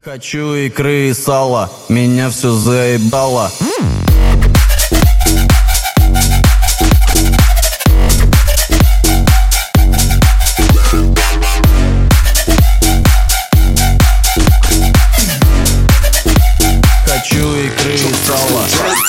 Хочу икры и сала, меня все заебало. Хочу икры и сала.